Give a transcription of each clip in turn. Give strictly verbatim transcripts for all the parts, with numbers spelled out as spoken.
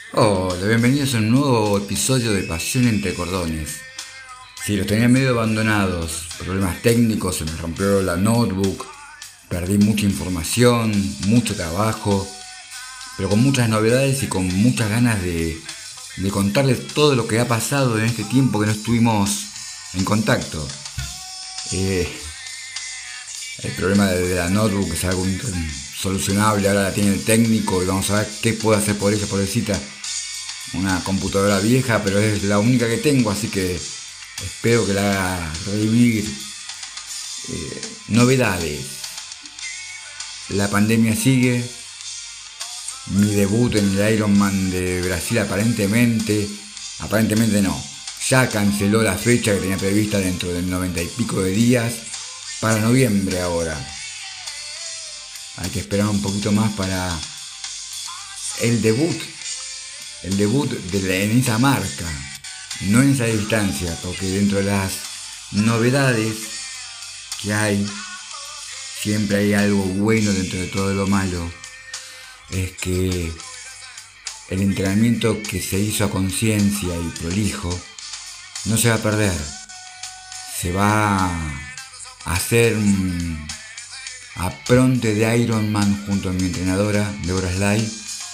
Hola, bienvenidos a un nuevo episodio de Pasión entre Cordones. Sí, los tenía medio abandonados, problemas técnicos, se me rompió la notebook, perdí mucha información, mucho trabajo, pero con muchas novedades y con muchas ganas de, de contarles todo lo que ha pasado en este tiempo que no estuvimos en contacto. Eh, el problema de, de la notebook es algo solucionable, ahora la tiene el técnico y vamos a ver qué puedo hacer por ella, pobrecita. Una computadora vieja, pero es la única que tengo, así que espero que la haga revivir. Eh, novedades. La pandemia sigue. Mi debut en el Ironman de Brasil aparentemente, aparentemente no, ya canceló la fecha que tenía prevista dentro del noventa y pico de días para noviembre ahora. Hay que esperar un poquito más para el debut. El debut de la, en esa marca, no en esa distancia, porque dentro de las novedades que hay, siempre hay algo bueno dentro de todo lo malo. Es que el entrenamiento que se hizo a conciencia y prolijo no se va a perder. Se va a hacer un apronte de Ironman junto a mi entrenadora, Deborah Sly.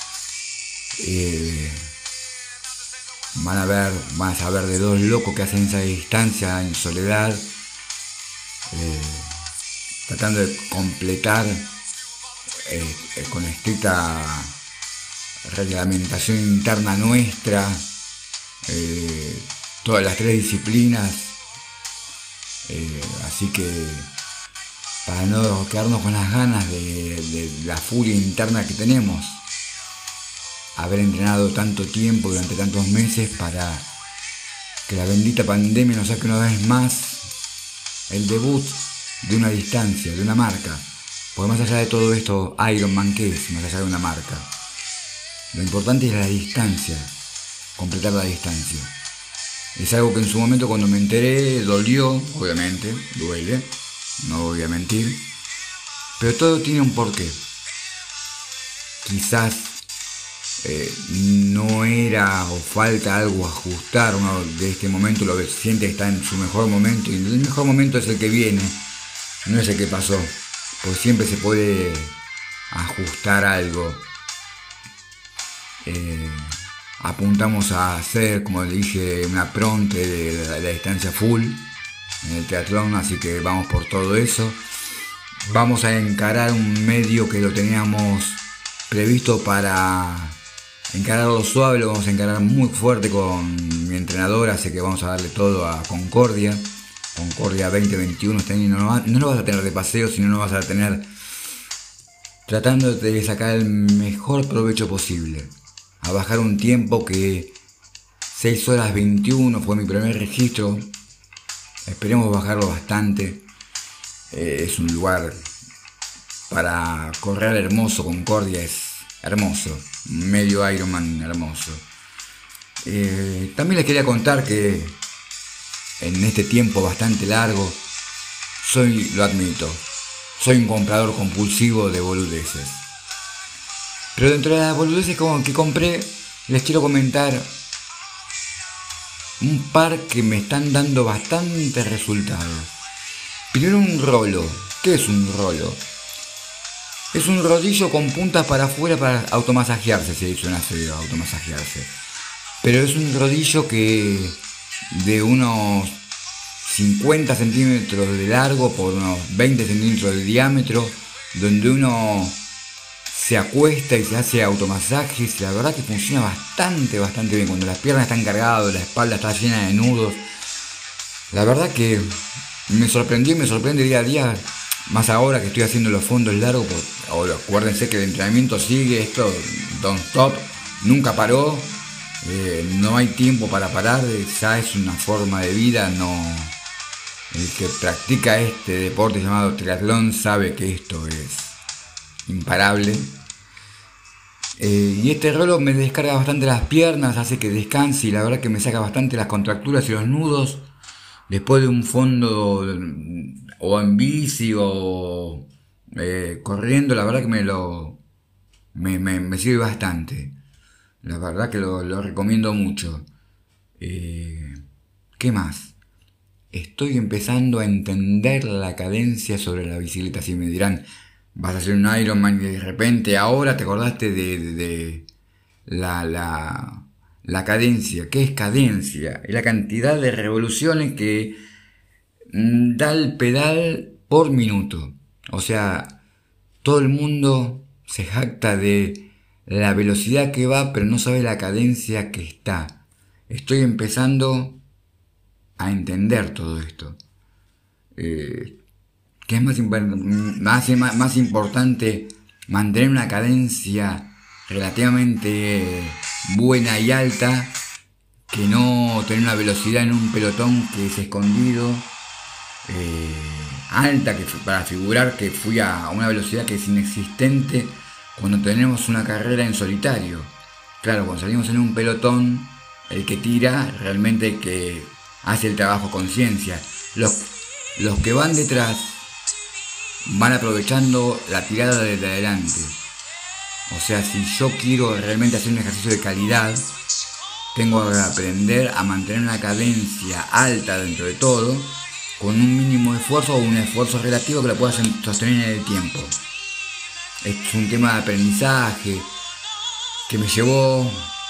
Eh, van a ver, van a saber de dos locos que hacen esa distancia en soledad, eh, tratando de completar eh, eh, con estricta reglamentación interna nuestra eh, todas las tres disciplinas, eh, así que para no quedarnos con las ganas de, de la furia interna que tenemos, haber entrenado tanto tiempo durante tantos meses para que la bendita pandemia nos saque una vez más el debut de una distancia, de una marca. Porque más allá de todo esto, Ironman, ¿qué es? Más allá de una marca, lo importante es la distancia, completar la distancia. Es algo que en su momento, cuando me enteré, dolió, obviamente, duele, no voy a mentir, pero todo tiene un porqué. Quizás Eh, no era o falta algo a ajustar. Uno de este momento lo siente que está en su mejor momento, y el mejor momento es el que viene, no es el que pasó, porque siempre se puede ajustar algo. Eh, apuntamos a hacer, como le dije, una pronte de la, la distancia full en el triatlón, así que vamos por todo eso. Vamos a encarar un medio que lo teníamos previsto para encararlo suave, lo vamos a encarar muy fuerte con mi entrenador, así que vamos a darle todo a Concordia. Concordia veinte veintiuno este año no, no lo vas a tener de paseo, sino lo vas a tener tratando de sacar el mejor provecho posible. A bajar un tiempo que seis horas veintiuno fue mi primer registro. Esperemos bajarlo bastante. Eh, es un lugar para correr hermoso. Concordia es hermoso, medio Ironman hermoso. Eh, también les quería contar que en este tiempo bastante largo, soy, lo admito, soy un comprador compulsivo de boludeces. Pero dentro de las boludeces que compré, les quiero comentar un par que me están dando bastante resultados. Primero, un rolo. ¿Qué es un rolo? Es un rodillo con puntas para afuera para automasajearse, se dice, una feo, automasajearse. Pero es un rodillo que de unos cincuenta centímetros de largo por unos veinte centímetros de diámetro, donde uno se acuesta y se hace automasajes. La verdad que funciona bastante, bastante bien. Cuando las piernas están cargadas, la espalda está llena de nudos. La verdad que me sorprendió y me sorprende día a día. Más ahora que estoy haciendo los fondos largos, ahora acuérdense que el entrenamiento sigue, esto don't stop, nunca paró, eh, no hay tiempo para parar, ya es una forma de vida. No, el que practica este deporte llamado triatlón sabe que esto es imparable. Eh, y este rolo me descarga bastante las piernas, hace que descanse y la verdad que me saca bastante las contracturas y los nudos. Después de un fondo o en bici o eh, corriendo, la verdad que me lo me, me, me sirve bastante. La verdad que lo, lo recomiendo mucho. Eh, ¿Qué más? Estoy empezando a entender la cadencia sobre la bicicleta. Si me dirán, vas a hacer un Ironman y de repente ahora te acordaste de, de, de la, la, la cadencia. ¿Qué es cadencia? Es la cantidad de revoluciones que mm, da el pedal por minuto. O sea, todo el mundo se jacta de la velocidad que va, pero no sabe la cadencia que está. Estoy empezando a entender todo esto. Eh, ¿Qué es más, más, más, más importante? Mantener una cadencia relativamente buena y alta, que no tener una velocidad en un pelotón que es escondido, eh, alta, que para figurar que fui a una velocidad que es inexistente cuando tenemos una carrera en solitario. Claro, cuando salimos en un pelotón, el que tira realmente el que hace el trabajo con conciencia. Los, los que van detrás van aprovechando la tirada desde adelante. O sea, si yo quiero realmente hacer un ejercicio de calidad, tengo que aprender a mantener una cadencia alta dentro de todo, con un mínimo esfuerzo o un esfuerzo relativo que lo pueda sostener en el tiempo. Es un tema de aprendizaje que me llevó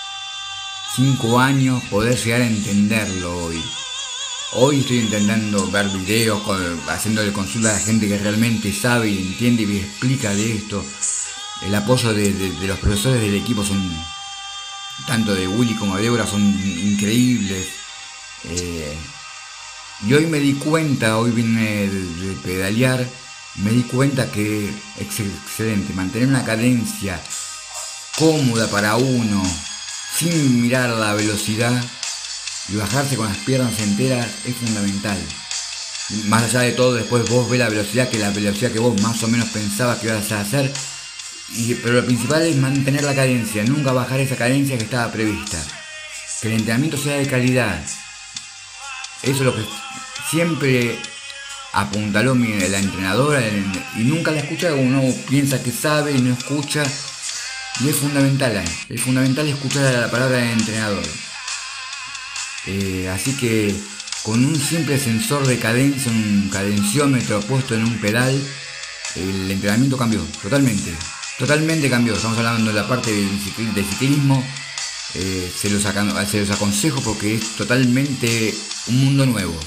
cinco años poder llegar a entenderlo hoy. Hoy estoy intentando ver videos, haciéndole consulta a la gente que realmente sabe y entiende y me explica de esto. El apoyo de, de, de los profesores del equipo son, tanto de Willy como de Débora, son increíbles. Eh, y hoy me di cuenta, hoy vine de, de pedalear, me di cuenta que es excelente mantener una cadencia cómoda para uno, sin mirar la velocidad, y bajarse con las piernas enteras es fundamental. Más allá de todo, después vos ves la velocidad, que la velocidad que vos más o menos pensabas que ibas a hacer, y, pero lo principal es mantener la cadencia, nunca bajar esa cadencia que estaba prevista. Que el entrenamiento sea de calidad. Eso es lo que siempre apuntaló mi, la entrenadora, y nunca la escucha. Uno piensa que sabe y no escucha, y es fundamental, es fundamental escuchar la palabra del entrenador. Eh, así que con un simple sensor de cadencia, un cadenciómetro puesto en un pedal, el entrenamiento cambió totalmente, totalmente cambió. Estamos hablando de la parte de ciclismo. Eh, se, los se los aconsejo porque es totalmente un mundo nuevo.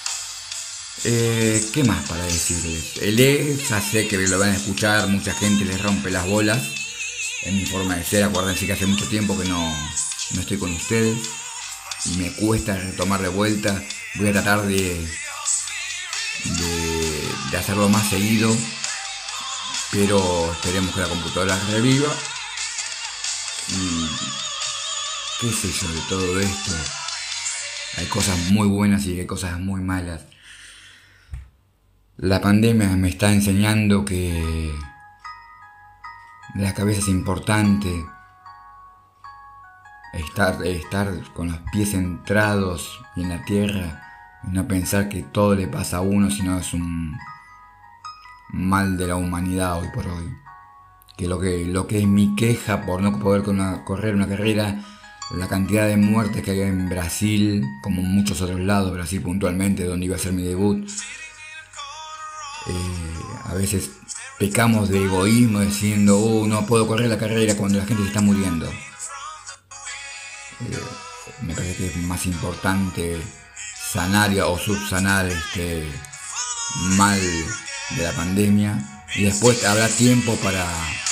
Eh, ¿Qué más para decirles? El E, ya sé que lo van a escuchar, mucha gente les rompe las bolas en mi forma de ser. Acuérdense que hace mucho tiempo que no, no estoy con ustedes y me cuesta retomar de vuelta. Voy a tratar de, de, de hacerlo más seguido, pero esperemos que la computadora reviva. Y qué sé yo de todo esto. Hay cosas muy buenas y hay cosas muy malas. La pandemia me está enseñando que la cabeza es importante. Estar, estar con los pies centrados y en la tierra, y no pensar que todo le pasa a uno, sino es un mal de la humanidad hoy por hoy. Que lo que, lo que es mi queja por no poder correr una carrera, la cantidad de muertes que hay en Brasil, como en muchos otros lados, Brasil puntualmente, donde iba a ser mi debut. Eh, a veces pecamos de egoísmo diciendo, oh, no puedo correr la carrera cuando la gente se está muriendo. Eh, me parece que es más importante sanar o subsanar este mal de la pandemia, y después habrá tiempo para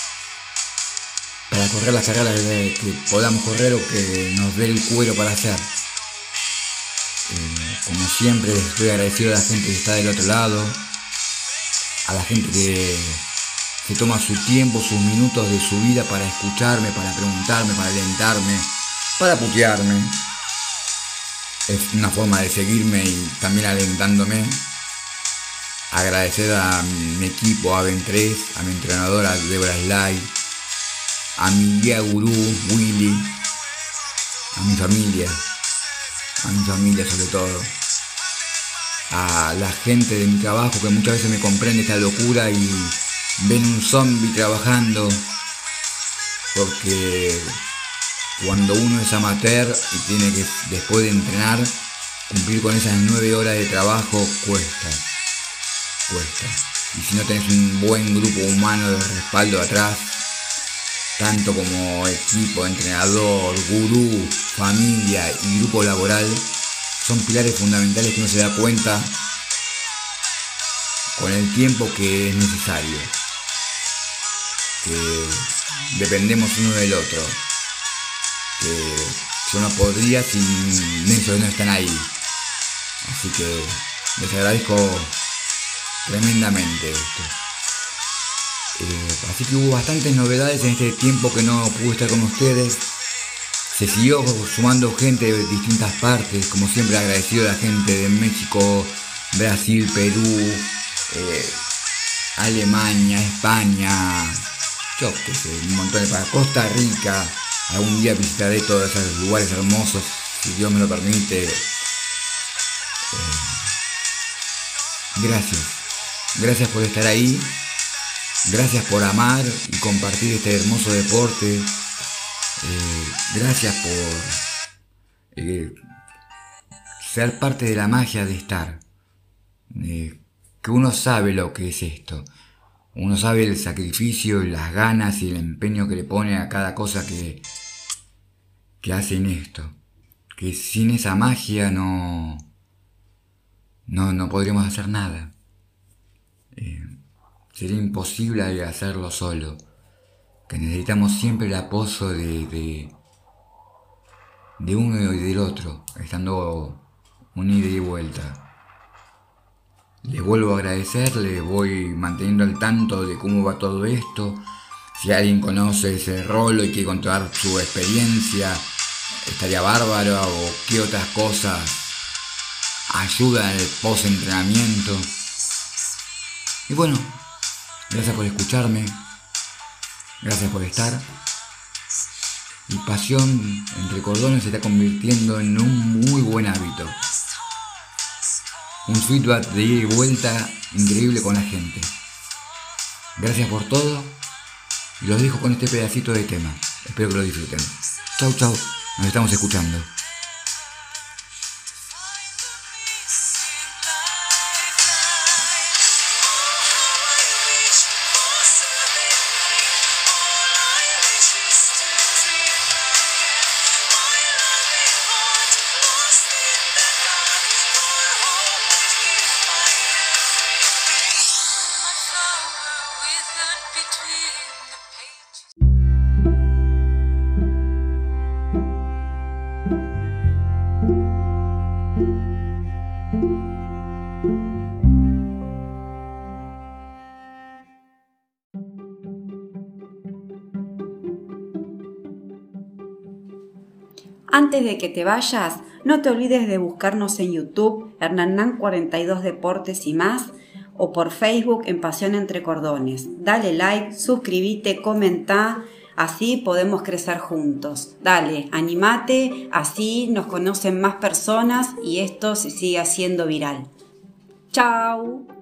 para correr las carreras que, que podamos correr o que nos dé el cuero para hacer. Eh, como siempre, estoy agradecido a la gente que está del otro lado, a la gente que se toma su tiempo, sus minutos de su vida para escucharme, para preguntarme, para alentarme, para putearme. Es una forma de seguirme y también alentándome. Agradecer a mi equipo, a Ben tres, a mi entrenadora Débora Sly, a mi guía gurú Willy, a mi familia, a mi familia sobre todo, a la gente de mi trabajo que muchas veces me comprende esta locura y ven un zombie trabajando porque cuando uno es amateur y tiene que, después de entrenar, cumplir con esas nueve horas de trabajo, cuesta, cuesta. Y si no tenés un buen grupo humano de respaldo atrás, tanto como equipo, entrenador, gurú, familia y grupo laboral, son pilares fundamentales que uno se da cuenta con el tiempo que es necesario, que dependemos uno del otro, que yo no podría si ellos no están ahí. Así que les agradezco tremendamente esto. Eh, así que hubo bastantes novedades en este tiempo que no pude estar con ustedes. Se siguió sumando gente de distintas partes, como siempre agradecido a la gente de México, Brasil, Perú, eh, Alemania, España, yo qué sé, un montón de países, Costa Rica. Algún día visitaré todos esos lugares hermosos, si Dios me lo permite. Eh, gracias, gracias por estar ahí, gracias por amar y compartir este hermoso deporte, eh, gracias por eh, ser parte de la magia de estar, eh, que uno sabe lo que es esto, uno sabe el sacrificio y las ganas y el empeño que le pone a cada cosa que, que hace en esto, que sin esa magia no... No, no podríamos hacer nada. Eh, sería imposible hacerlo solo. Que necesitamos siempre el apoyo de, de, de uno y del otro, estando un ida y vuelta. Les vuelvo a agradecer, les voy manteniendo al tanto de cómo va todo esto. Si alguien conoce ese rol y quiere contar su experiencia, estaría bárbaro, o qué otras cosas ayuda en el post-entrenamiento. Y bueno, gracias por escucharme, gracias por estar. Mi pasión entre cordones se está convirtiendo en un muy buen hábito. Un feedback de ida y vuelta increíble con la gente. Gracias por todo y los dejo con este pedacito de tema. Espero que lo disfruten. Chau, chau, nos estamos escuchando. Antes de que te vayas, no te olvides de buscarnos en YouTube, Hernán cuarenta y dos Deportes y más, o por Facebook en Pasión Entre Cordones. Dale like, suscríbete, comenta, así podemos crecer juntos. Dale, animate, así nos conocen más personas y esto se sigue haciendo viral. ¡Chao!